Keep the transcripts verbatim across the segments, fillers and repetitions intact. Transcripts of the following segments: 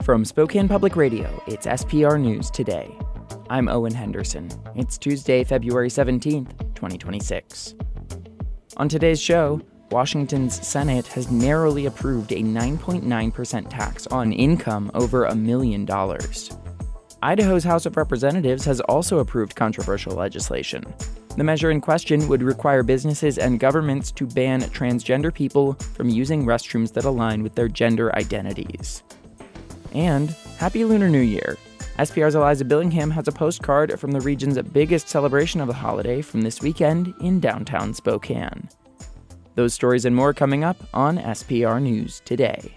From Spokane Public Radio, it's S P R News Today. I'm Owen Henderson. It's Tuesday, February seventeenth, twenty twenty-six. On today's show, Washington's Senate has narrowly approved a nine point nine percent tax on income over a million dollars. Idaho's House of Representatives has also approved controversial legislation. The measure in question would require businesses and governments to ban transgender people from using restrooms that align with their gender identities. And Happy Lunar New Year! S P R's Eliza Billingham has a postcard from the region's biggest celebration of the holiday from this weekend in downtown Spokane. Those stories and more coming up on S P R News Today.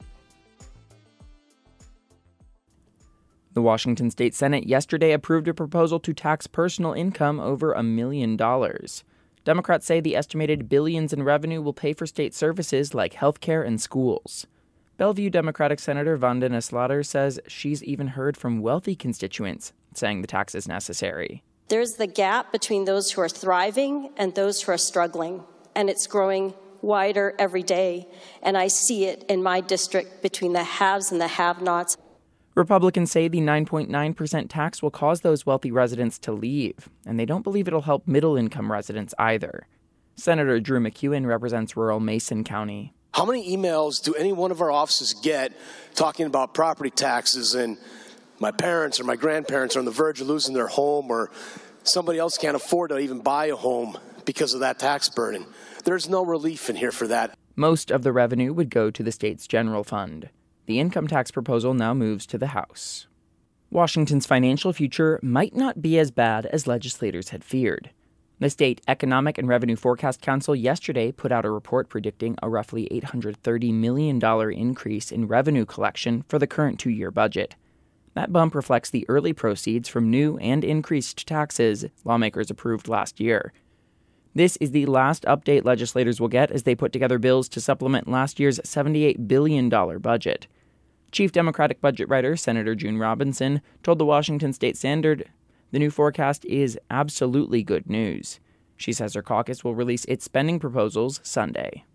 The Washington State Senate yesterday approved a proposal to tax personal income over a million dollars. Democrats say the estimated billions in revenue will pay for state services like healthcare and schools. Bellevue Democratic Senator Vandana Slater says she's even heard from wealthy constituents saying the tax is necessary. There's the gap between those who are thriving and those who are struggling, and it's growing wider every day. And I see it in my district between the haves and the have-nots. Republicans say the nine point nine percent tax will cause those wealthy residents to leave, and they don't believe it'll help middle-income residents either. Senator Drew McEwen represents rural Mason County. How many emails do any one of our offices get talking about property taxes and my parents or my grandparents are on the verge of losing their home, or somebody else can't afford to even buy a home because of that tax burden? There's no relief in here for that. Most of the revenue would go to the state's general fund. The income tax proposal now moves to the House. Washington's financial future might not be as bad as legislators had feared. The State Economic and Revenue Forecast Council yesterday put out a report predicting a roughly eight hundred thirty million dollars increase in revenue collection for the current two-year budget. That bump reflects the early proceeds from new and increased taxes lawmakers approved last year. This is the last update legislators will get as they put together bills to supplement last year's seventy-eight billion dollars budget. Chief Democratic budget writer Senator June Robinson told the Washington State Standard the new forecast is absolutely good news. She says her caucus will release its spending proposals Sunday.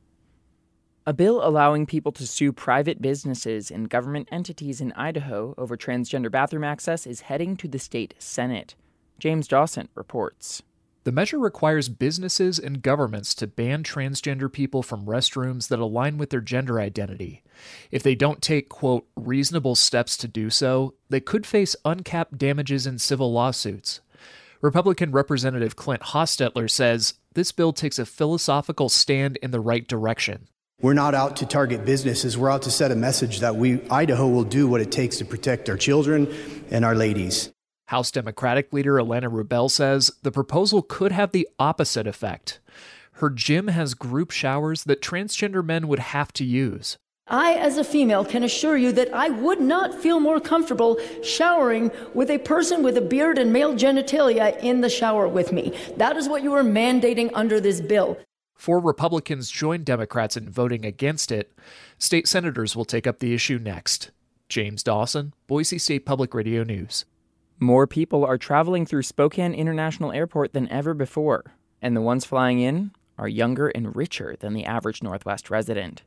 A bill allowing people to sue private businesses and government entities in Idaho over transgender bathroom access is heading to the state Senate. James Dawson reports. The measure requires businesses and governments to ban transgender people from restrooms that align with their gender identity. If they don't take, quote, reasonable steps to do so, they could face uncapped damages in civil lawsuits. Republican Representative Clint Hostetler says this bill takes a philosophical stand in the right direction. We're not out to target businesses. We're out to set a message that we, Idaho, will do what it takes to protect our children and our ladies. House Democratic leader Alana Rubel says the proposal could have the opposite effect. Her gym has group showers that transgender men would have to use. I, as a female, can assure you that I would not feel more comfortable showering with a person with a beard and male genitalia in the shower with me. That is what you are mandating under this bill. Four Republicans joined Democrats in voting against it. State senators will take up the issue next. James Dawson, Boise State Public Radio News. More people are traveling through Spokane International Airport than ever before, and the ones flying in are younger and richer than the average Northwest resident.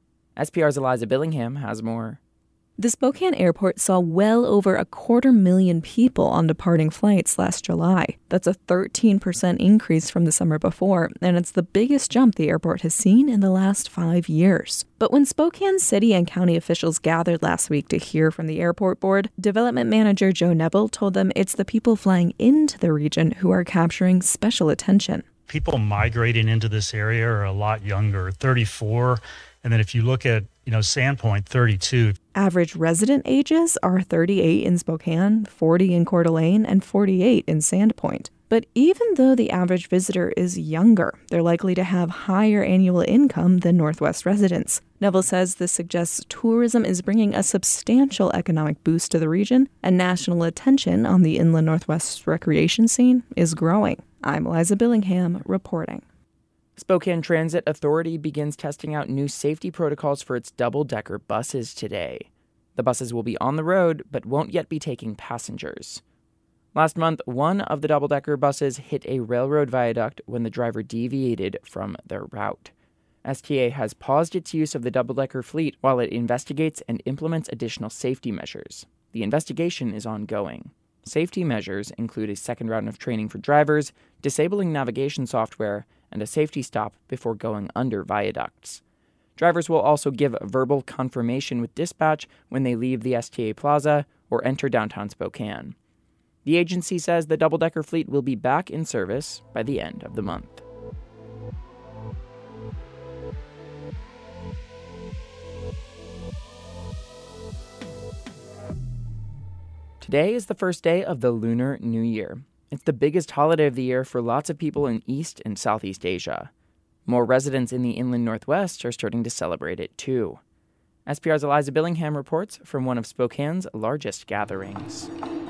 S P R's Eliza Billingham has more. The Spokane airport saw well over a quarter million people on departing flights last July. That's a thirteen percent increase from the summer before, and it's the biggest jump the airport has seen in the last five years. But when Spokane city and county officials gathered last week to hear from the airport board, development manager Joe Neville told them it's the people flying into the region who are capturing special attention. People migrating into this area are a lot younger, thirty-four. And then if you look at, you know, Sandpoint, thirty-two. Average resident ages are thirty-eight in Spokane, forty in Coeur d'Alene, and forty-eight in Sandpoint. But even though the average visitor is younger, they're likely to have higher annual income than Northwest residents. Neville says this suggests tourism is bringing a substantial economic boost to the region, and national attention on the inland Northwest recreation scene is growing. I'm Eliza Billingham reporting. Spokane Transit Authority begins testing out new safety protocols for its double-decker buses today. The buses will be on the road, but won't yet be taking passengers. Last month, one of the double-decker buses hit a railroad viaduct when the driver deviated from their route. S T A has paused its use of the double-decker fleet while it investigates and implements additional safety measures. The investigation is ongoing. Safety measures include a second round of training for drivers, disabling navigation software, and a safety stop before going under viaducts. Drivers will also give verbal confirmation with dispatch when they leave the S T A Plaza or enter downtown Spokane. The agency says the double-decker fleet will be back in service by the end of the month. Today is the first day of the Lunar New Year. It's the biggest holiday of the year for lots of people in East and Southeast Asia. More residents in the inland Northwest are starting to celebrate it too. S P R's Eliza Billingham reports from one of Spokane's largest gatherings.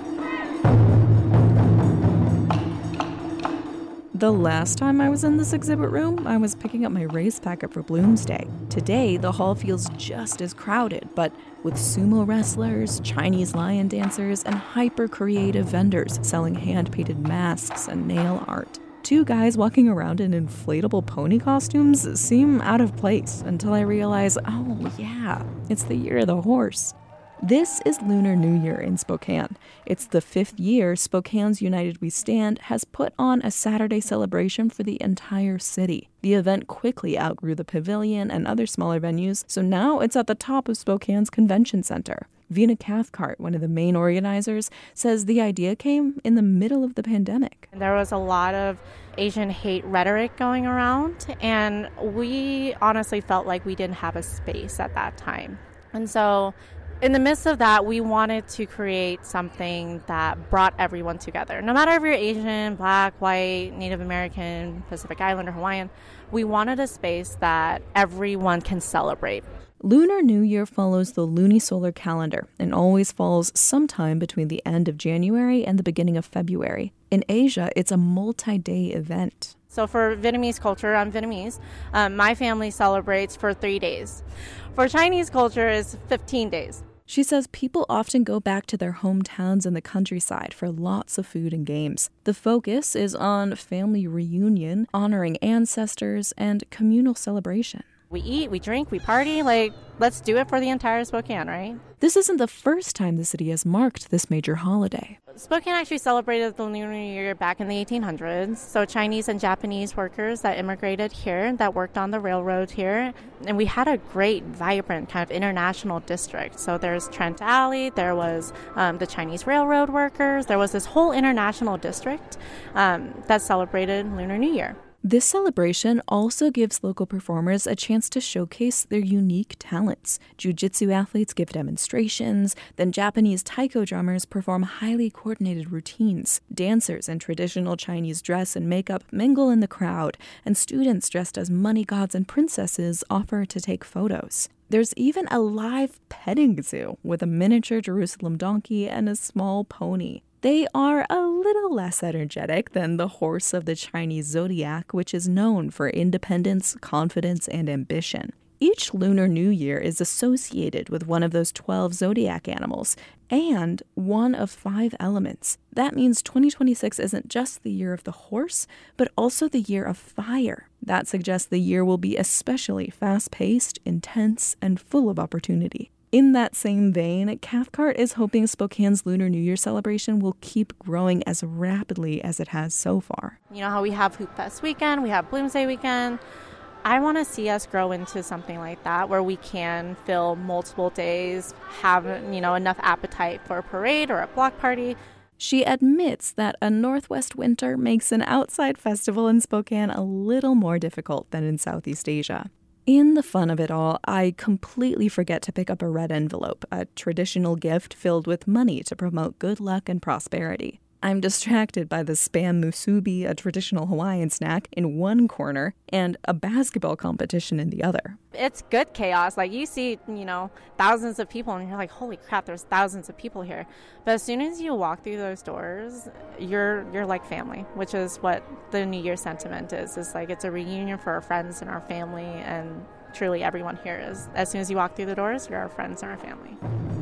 The last time I was in this exhibit room, I was picking up my race packet for Bloomsday. Today, the hall feels just as crowded, but with sumo wrestlers, Chinese lion dancers, and hyper-creative vendors selling hand-painted masks and nail art. Two guys walking around in inflatable pony costumes seem out of place until I realize, oh yeah, it's the year of the horse. This is Lunar New Year in Spokane. It's the fifth year Spokane's United We Stand has put on a Saturday celebration for the entire city. The event quickly outgrew the pavilion and other smaller venues, so now it's at the top of Spokane's convention center. Vina Cathcart, one of the main organizers, says the idea came in the middle of the pandemic. There was a lot of Asian hate rhetoric going around, and we honestly felt like we didn't have a space at that time. And so in the midst of that, we wanted to create something that brought everyone together. No matter if you're Asian, Black, white, Native American, Pacific Islander, Hawaiian, we wanted a space that everyone can celebrate. Lunar New Year follows the lunisolar calendar and always falls sometime between the end of January and the beginning of February. In Asia, it's a multi-day event. So for Vietnamese culture, I'm Vietnamese, um, my family celebrates for three days. For Chinese culture, it's fifteen days. She says people often go back to their hometowns in the countryside for lots of food and games. The focus is on family reunion, honoring ancestors, and communal celebration. We eat, we drink, we party, like, let's do it for the entire Spokane, right? This isn't the first time the city has marked this major holiday. Spokane actually celebrated the Lunar New Year back in the eighteen hundreds. So Chinese and Japanese workers that immigrated here, that worked on the railroad here. And we had a great, vibrant kind of international district. So there's Trent Alley, there was um, the Chinese railroad workers, there was this whole international district um, that celebrated Lunar New Year. This celebration also gives local performers a chance to showcase their unique talents. Jiu-jitsu athletes give demonstrations, then Japanese taiko drummers perform highly coordinated routines. Dancers in traditional Chinese dress and makeup mingle in the crowd, and students dressed as money gods and princesses offer to take photos. There's even a live petting zoo with a miniature Jerusalem donkey and a small pony. They are a little less energetic than the horse of the Chinese zodiac, which is known for independence, confidence, and ambition. Each Lunar New Year is associated with one of those twelve zodiac animals and one of five elements. That means twenty twenty-six isn't just the year of the horse, but also the year of fire. That suggests the year will be especially fast-paced, intense, and full of opportunity. In that same vein, Cathcart is hoping Spokane's Lunar New Year celebration will keep growing as rapidly as it has so far. You know how we have Hoop Fest weekend, we have Bloomsday weekend. I want to see us grow into something like that where we can fill multiple days, have, you know, enough appetite for a parade or a block party. She admits that a Northwest winter makes an outside festival in Spokane a little more difficult than in Southeast Asia. In the fun of it all, I completely forget to pick up a red envelope, a traditional gift filled with money to promote good luck and prosperity. I'm distracted by the spam musubi, a traditional Hawaiian snack, in one corner, and a basketball competition in the other. It's good chaos. Like, you see, you know, thousands of people, and you're like, holy crap, there's thousands of people here. But as soon as you walk through those doors, you're you're like family, which is what the New Year sentiment is. It's like it's a reunion for our friends and our family, and truly everyone here is. As soon as you walk through the doors, you're our friends and our family.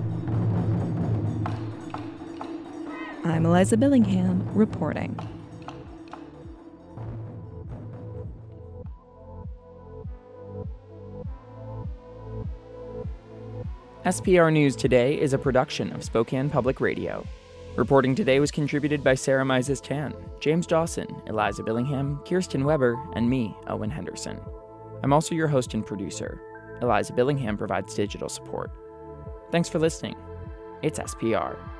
I'm Eliza Billingham, reporting. S P R News Today is a production of Spokane Public Radio. Reporting today was contributed by Sarah Mises-Tan, James Dawson, Eliza Billingham, Kirsten Weber, and me, Owen Henderson. I'm also your host and producer. Eliza Billingham provides digital support. Thanks for listening. It's S P R.